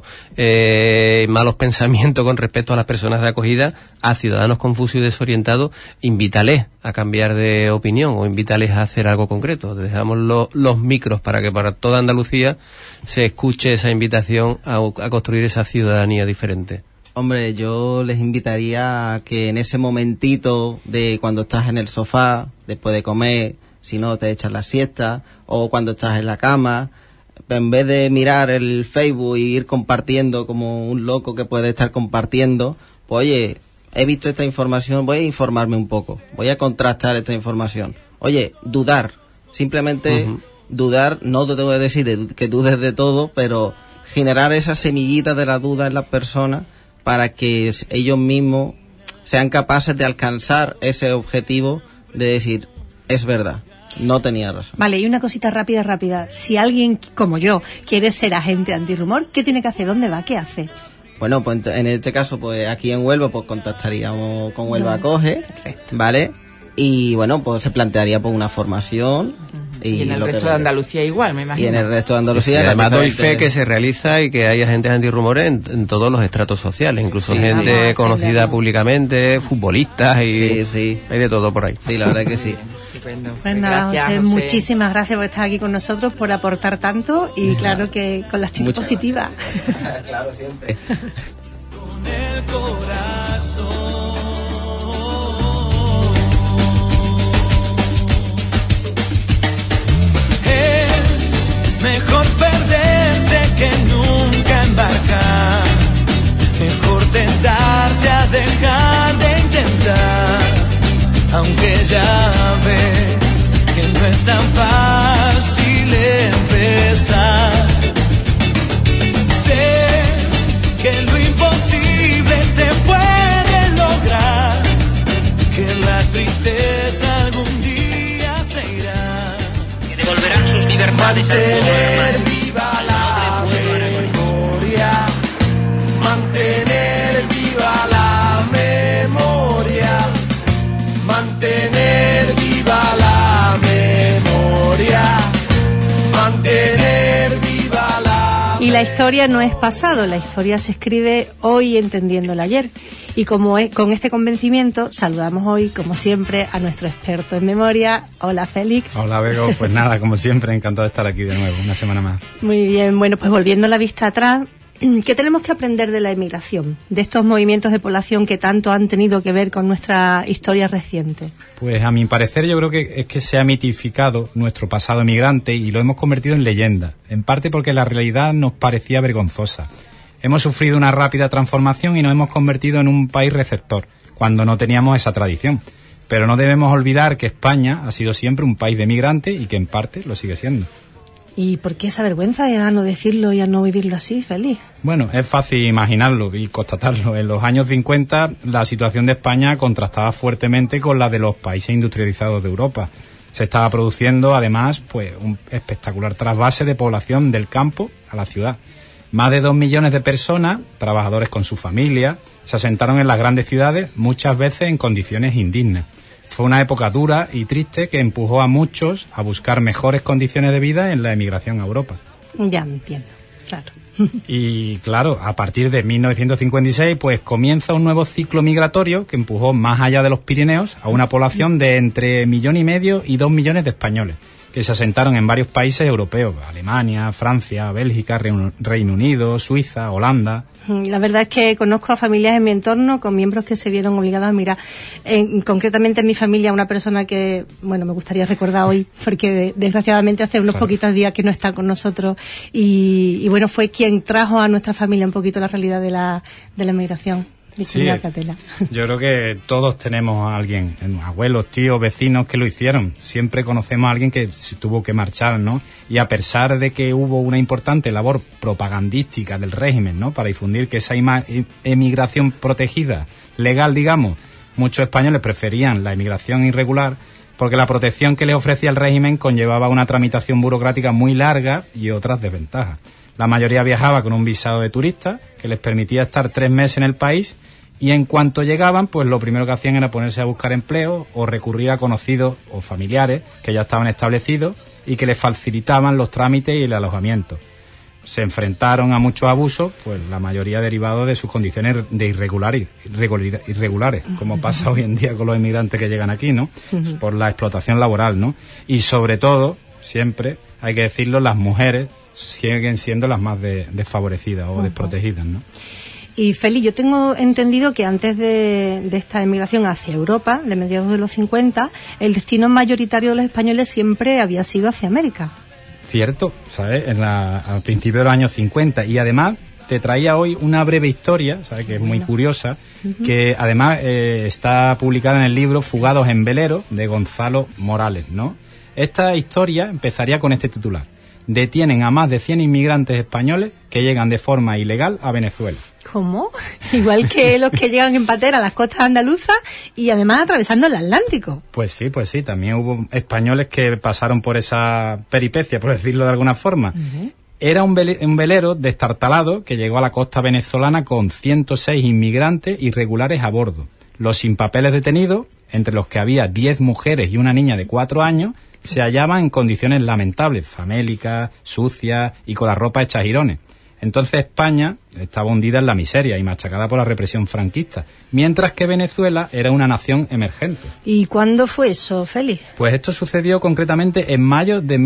malos pensamientos con respecto a las personas de acogida, a ciudadanos confusos y desorientados. Invítales a cambiar de opinión o invítales a hacer algo concreto. Dejamos los micros para que para toda Andalucía se escuche esa invitación a construir esa ciudadanía diferente. Hombre, yo les invitaría a que en ese momentito de cuando estás en el sofá, después de comer, si no te echas la siesta, o cuando estás en la cama, en vez de mirar el Facebook y ir compartiendo como un loco que puede estar compartiendo, pues oye, he visto esta información, voy a informarme un poco, voy a contrastar esta información. Oye, dudar, simplemente dudar, no te tengo que decir que dudes de todo, pero generar esa semillita de la duda en las personas para que ellos mismos sean capaces de alcanzar ese objetivo de decir, es verdad, no tenía razón. Vale, y una cosita rápida. Si alguien como yo quiere ser agente antirrumor, ¿qué tiene que hacer? ¿Dónde va? ¿Qué hace? Bueno, pues en este caso, pues aquí en Huelva, pues contactaríamos con Huelva Acoge, ¿vale? Y bueno, pues se plantearía pues una formación. Y en el lo que resto de Andalucía igual, me imagino. Y en el resto de Andalucía. Sí, además doy diferente- fe que se realiza y que hay agentes antirrumores en todos los estratos sociales, incluso Sí, gente sí. conocida públicamente, futbolistas y Sí. hay de todo por ahí. Sí, la verdad que sí. Estupendo. Pues nada, Gracias, José, José. muchísimas gracias por estar aquí con nosotros, por aportar tanto y claro que con la actitud Muchas positiva. Claro, siempre. Mejor perderse que nunca embarcar. Mejor tentarse a dejar de intentar. Aunque ya ves que no es tan fácil empezar. Sé que lo imposible se puede lograr. Que la tristeza algún día se irá. Que devolverán sus libertades a Mantener viva la memoria, mantener viva la memoria, mantener viva la memoria, mantener viva la. Y la historia no es pasado, la historia se escribe hoy entendiendo el ayer. Y como con este convencimiento, saludamos hoy, como siempre, a nuestro experto en memoria. Hola, Félix. Hola, Bego. Pues nada, como siempre, encantado de estar aquí de nuevo, una semana más. Muy bien, bueno, pues volviendo la vista atrás, ¿qué tenemos que aprender de la emigración? De estos movimientos de población que tanto han tenido que ver con nuestra historia reciente. Pues a mi parecer yo creo que es que se ha mitificado nuestro pasado emigrante y lo hemos convertido en leyenda, en parte porque la realidad nos parecía vergonzosa. Hemos sufrido una rápida transformación y nos hemos convertido en un país receptor, cuando no teníamos esa tradición. Pero no debemos olvidar que España ha sido siempre un país de migrantes y que en parte lo sigue siendo. ¿Y por qué esa vergüenza a no decirlo y a no vivirlo así, Félix? Bueno, es fácil imaginarlo y constatarlo. En los años 50 la situación de España contrastaba fuertemente con la de los países industrializados de Europa. Se estaba produciendo además pues un espectacular trasvase de población del campo a la ciudad. Más de 2 millones de personas, trabajadores con su familia, se asentaron en las grandes ciudades, muchas veces en condiciones indignas. Fue una época dura y triste que empujó a muchos a buscar mejores condiciones de vida en la emigración a Europa. Ya entiendo, claro. Y claro, a partir de 1956 pues comienza un nuevo ciclo migratorio que empujó más allá de los Pirineos a una población de entre 1,5 millones y 2 millones de españoles, que se asentaron en varios países europeos, Alemania, Francia, Bélgica, Reino Unido, Suiza, Holanda. La verdad es que conozco a familias en mi entorno con miembros que se vieron obligados a migrar. Concretamente en mi familia, una persona que, bueno, me gustaría recordar hoy, porque desgraciadamente hace unos poquitos días que no está con nosotros, y bueno, fue quien trajo a nuestra familia un poquito la realidad de la migración. Virginia Catela. Yo creo que todos tenemos a alguien, abuelos, tíos, vecinos que lo hicieron. Siempre conocemos a alguien que tuvo que marchar, ¿no? Y a pesar de que hubo una importante labor propagandística del régimen, ¿no? Para difundir que esa emigración protegida, legal, digamos, muchos españoles preferían la emigración irregular porque la protección que les ofrecía el régimen conllevaba una tramitación burocrática muy larga y otras desventajas. La mayoría viajaba con un visado de turista que les permitía estar 3 meses en el país y en cuanto llegaban, pues lo primero que hacían era ponerse a buscar empleo o recurrir a conocidos o familiares que ya estaban establecidos y que les facilitaban los trámites y el alojamiento. Se enfrentaron a muchos abusos, pues la mayoría derivados de sus condiciones de irregulares, como pasa hoy en día con los inmigrantes que llegan aquí, ¿no? Por la explotación laboral, ¿no? Y sobre todo, siempre, hay que decirlo, las mujeres siguen siendo las más desfavorecidas o desprotegidas, ¿no? Y Feli, yo tengo entendido que antes de esta emigración hacia Europa, de mediados de los 50, el destino mayoritario de los españoles siempre había sido hacia América. Cierto, ¿sabes? Al principio de los años 50. Y además te traía hoy una breve historia, ¿sabes? Que es muy curiosa, que además está publicada en el libro Fugados en velero, de Gonzalo Morales, ¿no? Esta historia empezaría con este titular: detienen a más de 100 inmigrantes españoles que llegan de forma ilegal a Venezuela. ¿Cómo? Igual que los que llegan en patera a las costas andaluzas y además atravesando el Atlántico. Pues sí, también hubo españoles que pasaron por esa peripecia, por decirlo de alguna forma. Era un velero destartalado que llegó a la costa venezolana con 106 inmigrantes irregulares a bordo. Los sin papeles detenidos, entre los que había 10 mujeres y una niña de 4 años, se hallaban en condiciones lamentables, famélicas, sucias y con la ropa hecha jirones. Entonces España estaba hundida en la miseria y machacada por la represión franquista, mientras que Venezuela era una nación emergente. ¿Y cuándo fue eso, Félix? Pues esto sucedió concretamente en mayo de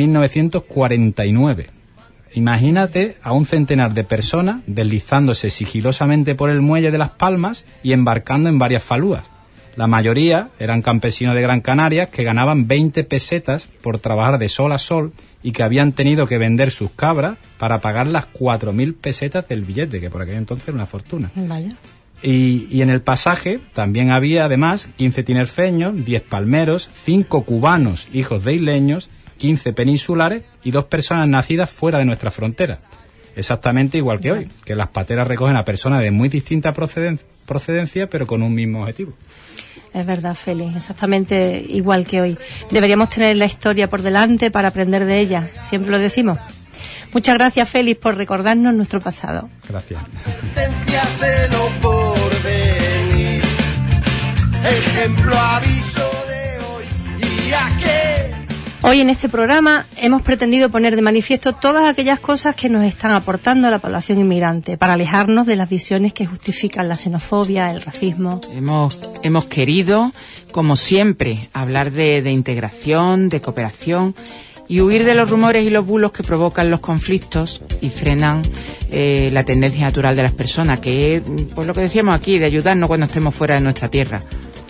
1949. Imagínate a un centenar de personas deslizándose sigilosamente por el muelle de Las Palmas y embarcando en varias falúas. La mayoría eran campesinos de Gran Canaria que ganaban 20 pesetas por trabajar de sol a sol y que habían tenido que vender sus cabras para pagar las 4.000 pesetas del billete, que por aquel entonces era una fortuna. Vaya. Y en el pasaje también había además 15 tinerfeños, 10 palmeros, 5 cubanos hijos de isleños, 15 peninsulares y 2 personas nacidas fuera de nuestra frontera. Exactamente igual que hoy, que las pateras recogen a personas de muy distinta procedencia, pero con un mismo objetivo. Es verdad, Félix, exactamente igual que hoy. Deberíamos tener la historia por delante para aprender de ella, siempre lo decimos. Muchas gracias, Félix, por recordarnos nuestro pasado. Gracias. Sentencias de lo porvenir, ejemplo, aviso de hoy y a qué. Hoy en este programa hemos pretendido poner de manifiesto todas aquellas cosas que nos están aportando a la población inmigrante para alejarnos de las visiones que justifican la xenofobia, el racismo. Hemos querido, como siempre, hablar de integración, de cooperación y huir de los rumores y los bulos que provocan los conflictos y frenan la tendencia natural de las personas, que es pues lo que decíamos aquí, de ayudarnos cuando estemos fuera de nuestra tierra.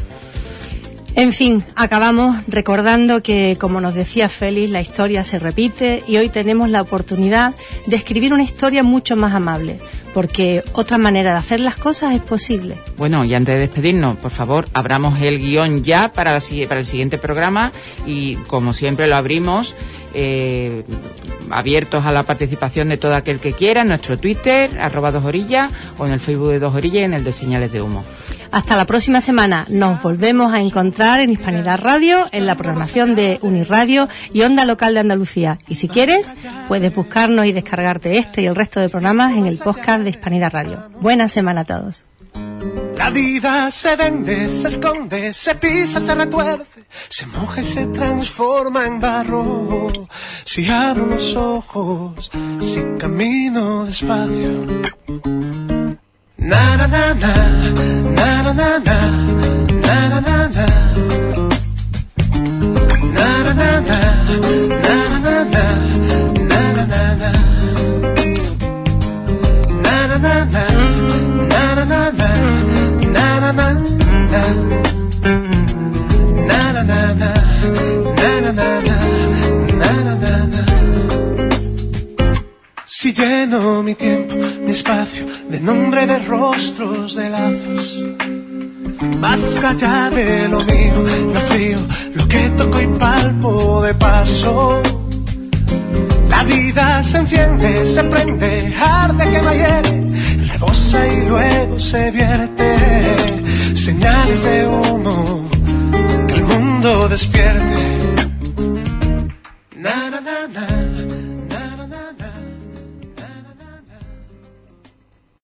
En fin, acabamos recordando que, como nos decía Félix, la historia se repite y hoy tenemos la oportunidad de escribir una historia mucho más amable, porque otra manera de hacer las cosas es posible. Bueno, y antes de despedirnos, por favor, abramos el guión ya para el siguiente programa y, como siempre, lo abrimos abiertos a la participación de todo aquel que quiera en nuestro Twitter, @2orillas, o en el Facebook de 2 Orillas y en el de Señales de Humo. Hasta la próxima semana. Nos volvemos a encontrar en Hispanidad Radio, en la programación de Unirradio y Onda Local de Andalucía. Y si quieres, puedes buscarnos y descargarte este y el resto de programas en el podcast de Hispanidad Radio. Buena semana a todos. La vida se vende, se esconde, se pisa, se retuerce, se moja y se transforma en barro. Si abro los ojos, si camino despacio. Na na na na, na na na na, na na na na, na na na na, na na na na, na na na na, na na na na, na na na na, na na na na, na na na na, na na na na. Si lleno mi tiempo mi espacio de nombre, de rostros, de lazos. Más allá de lo mío, lo frío, lo que toco y palpo de paso. La vida se enciende, se prende, arde, quema, hiere, rebosa y luego se vierte. Señales de humo, que el mundo despierte. Na, na, na, na.